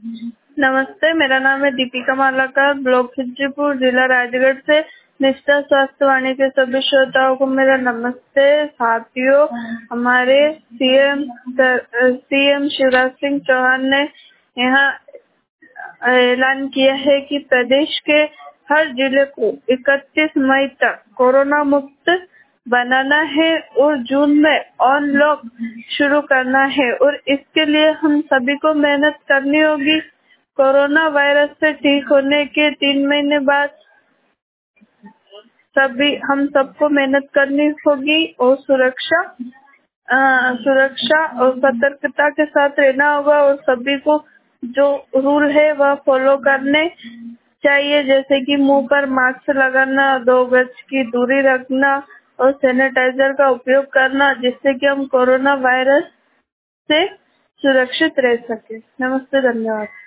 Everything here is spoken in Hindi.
नमस्ते, मेरा नाम है दीपिका मालाकार, ब्लॉक खिजरीपुर, जिला राजगढ़ से। निष्ठा स्वास्थ्य वाणी के सभी श्रोताओं को मेरा नमस्ते। साथियों, हमारे सीएम शिवराज सिंह चौहान ने यहाँ ऐलान किया है कि प्रदेश के हर जिले को 31 मई तक कोरोना मुक्त बनाना है और जून में अनलॉक शुरू करना है और इसके लिए हम सभी को मेहनत करनी होगी। कोरोना वायरस से ठीक होने के 3 महीने बाद हम सबको मेहनत करनी होगी और सुरक्षा और सतर्कता के साथ रहना होगा और सभी को जो रूल है वह फॉलो करने चाहिए, जैसे कि मुंह पर मास्क लगाना, 2 गज की दूरी रखना और सैनिटाइजर का उपयोग करना, जिससे कि हम कोरोना वायरस से सुरक्षित रह सके। नमस्ते, धन्यवाद।